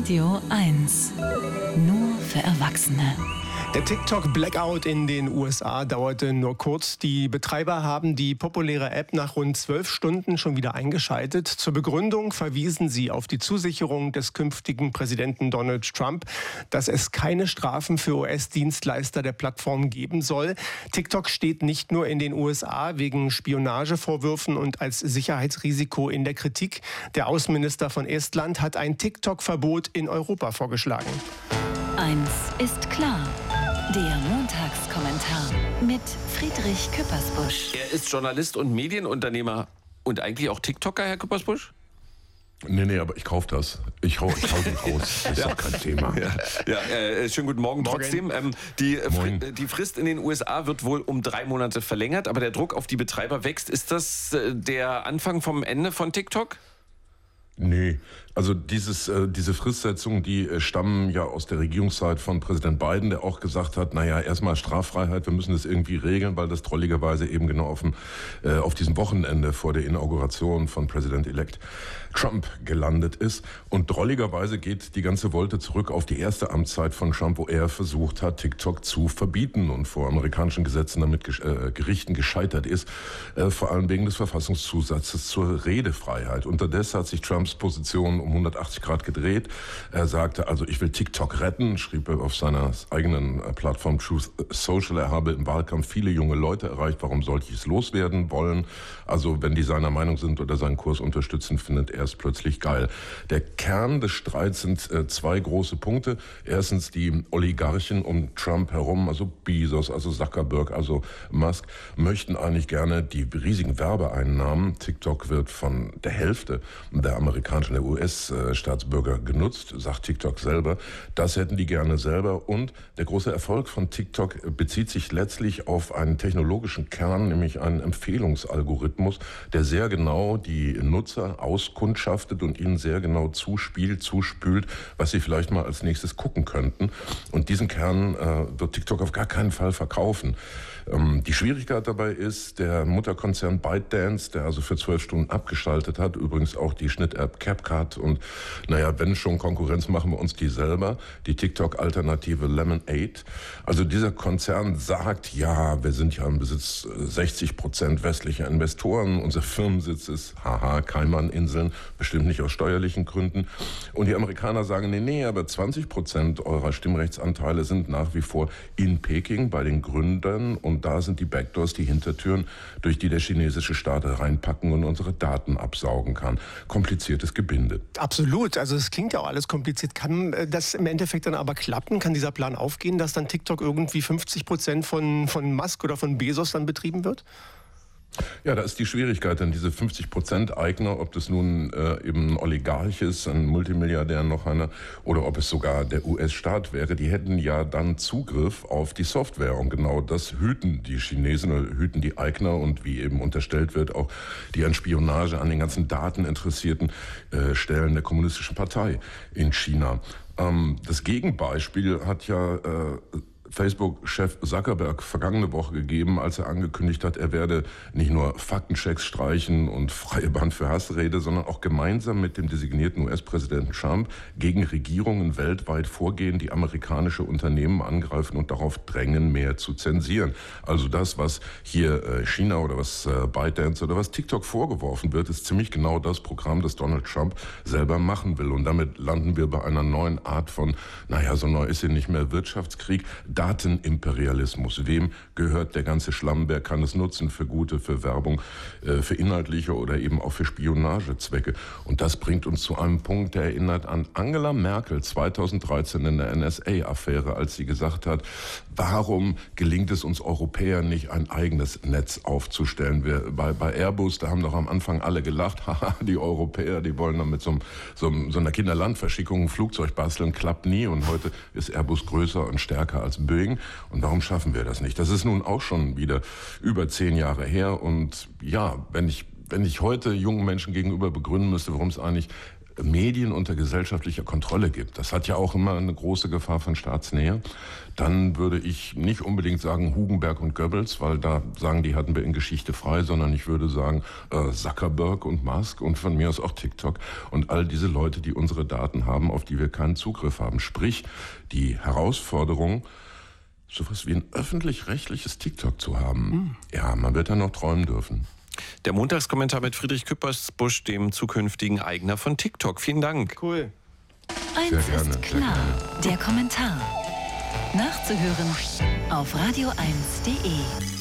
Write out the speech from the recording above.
Radio 1. Nur für Erwachsene. Der TikTok-Blackout in den USA dauerte nur kurz. Die Betreiber haben die populäre App nach rund 12 Stunden schon wieder eingeschaltet. Zur Begründung verwiesen sie auf die Zusicherung des künftigen Präsidenten Donald Trump, dass es keine Strafen für US-Dienstleister der Plattform geben soll. TikTok steht nicht nur in den USA wegen Spionagevorwürfen und als Sicherheitsrisiko in der Kritik. Der Außenminister von Estland hat ein TikTok-Verbot in Europa vorgeschlagen. Eins ist klar. Der Montagskommentar mit Friedrich Küppersbusch. Er ist Journalist und Medienunternehmer und eigentlich auch TikToker, Herr Küppersbusch? Nee, aber ich kaufe das. Ich hau den raus. Das ist doch kein Thema. Schönen guten Morgen. Trotzdem, die Frist in den USA wird wohl um 3 Monate verlängert, aber der Druck auf die Betreiber wächst. Ist das der Anfang vom Ende von TikTok? Nee, also diese Fristsetzungen, die stammen ja aus der Regierungszeit von Präsident Biden, der auch gesagt hat, erstmal Straffreiheit, wir müssen das irgendwie regeln, weil das drolligerweise eben genau auf diesem Wochenende vor der Inauguration von Präsident-elect Trump gelandet ist. Und drolligerweise geht die ganze Wolte zurück auf die erste Amtszeit von Trump, wo er versucht hat, TikTok zu verbieten und vor amerikanischen Gesetzen damit Gerichten gescheitert ist, vor allem wegen des Verfassungszusatzes zur Redefreiheit. Unterdessen hat sich Trumps Position um 180 Grad gedreht. Er sagte, also ich will TikTok retten, schrieb er auf seiner eigenen Plattform Truth Social. Er habe im Wahlkampf viele junge Leute erreicht. Warum sollte ich es loswerden wollen? Also wenn die seiner Meinung sind oder seinen Kurs unterstützen, findet er es plötzlich geil. Der Kern des Streits sind 2 große Punkte. Erstens die Oligarchen um Trump herum, also Bezos, also Zuckerberg, also Musk, möchten eigentlich gerne die riesigen Werbeeinnahmen. TikTok wird von der Hälfte der amerikanischen, der US-Staatsbürger genutzt, sagt TikTok selber. Das hätten die gerne selber. Und der große Erfolg von TikTok bezieht sich letztlich auf einen technologischen Kern, nämlich einen Empfehlungsalgorithmus, der sehr genau die Nutzer auskundschaftet und ihnen sehr genau zuspült, was sie vielleicht mal als nächstes gucken könnten. Und diesen Kern wird TikTok auf gar keinen Fall verkaufen. Die Schwierigkeit dabei ist, der Mutterkonzern ByteDance, der also für 12 Stunden abgeschaltet hat, übrigens auch die Schnitt-App CapCut und wenn schon Konkurrenz, machen wir uns die selber, die TikTok-Alternative Lemonade. Also dieser Konzern sagt, ja, wir sind ja im Besitz 60% westlicher Investoren, unser Firmensitz ist, Kaimaninseln, bestimmt nicht aus steuerlichen Gründen. Und die Amerikaner sagen, nee, aber 20% eurer Stimmrechtsanteile sind nach wie vor in Peking bei den Gründern und da sind die Backdoors, die Hintertüren, durch die der chinesische Staat reinpacken und unsere Daten absaugen kann. Kompliziertes Gebinde. Absolut. Also es klingt ja auch alles kompliziert. Kann das im Endeffekt dann aber klappen? Kann dieser Plan aufgehen, dass dann TikTok irgendwie 50% von Musk oder von Bezos dann betrieben wird? Ja, da ist die Schwierigkeit, denn diese 50% Eigner, ob das nun eben ein Oligarch ist, ein Multimilliardär, noch einer, oder ob es sogar der US-Staat wäre, die hätten ja dann Zugriff auf die Software. Und genau das hüten die Chinesen oder hüten die Eigner und wie eben unterstellt wird, auch die an Spionage, an den ganzen Daten interessierten Stellen der Kommunistischen Partei in China. Das Gegenbeispiel hat ja Facebook-Chef Zuckerberg vergangene Woche gegeben, als er angekündigt hat, er werde nicht nur Faktenchecks streichen und freie Bahn für Hassrede, sondern auch gemeinsam mit dem designierten US-Präsidenten Trump gegen Regierungen weltweit vorgehen, die amerikanische Unternehmen angreifen und darauf drängen, mehr zu zensieren. Also das, was hier China oder was ByteDance oder was TikTok vorgeworfen wird, ist ziemlich genau das Programm, das Donald Trump selber machen will. Und damit landen wir bei einer neuen Art von, so neu ist sie nicht mehr, Wirtschaftskrieg, Datenimperialismus. Wem gehört der ganze Schlamm? Wer kann es nutzen für gute, für Werbung, für inhaltliche oder eben auch für Spionagezwecke? Und das bringt uns zu einem Punkt, der erinnert an Angela Merkel 2013 in der NSA-Affäre, als sie gesagt hat, warum gelingt es uns Europäern nicht, ein eigenes Netz aufzustellen? Bei Airbus, da haben doch am Anfang alle gelacht, haha, die Europäer, die wollen dann mit so einer Kinderlandverschickung ein Flugzeug basteln, klappt nie. Und heute ist Airbus größer und stärker als Boeing. Und warum schaffen wir das nicht? Das ist nun auch schon wieder über 10 Jahre her. Und ja, wenn ich heute jungen Menschen gegenüber begründen müsste, warum es eigentlich Medien unter gesellschaftlicher Kontrolle gibt, das hat ja auch immer eine große Gefahr von Staatsnähe, dann würde ich nicht unbedingt sagen Hugenberg und Goebbels, weil da sagen die hatten wir in Geschichte frei, sondern ich würde sagen Zuckerberg und Musk und von mir aus auch TikTok und all diese Leute, die unsere Daten haben, auf die wir keinen Zugriff haben. Sprich, die Herausforderung, sowas wie ein öffentlich-rechtliches TikTok zu haben. Ja, man wird dann noch träumen dürfen. Der Montagskommentar mit Friedrich Küppersbusch, dem zukünftigen Eigner von TikTok. Vielen Dank. Cool. Eins gerne, ist klar, der Kommentar. Nachzuhören auf radio1.de.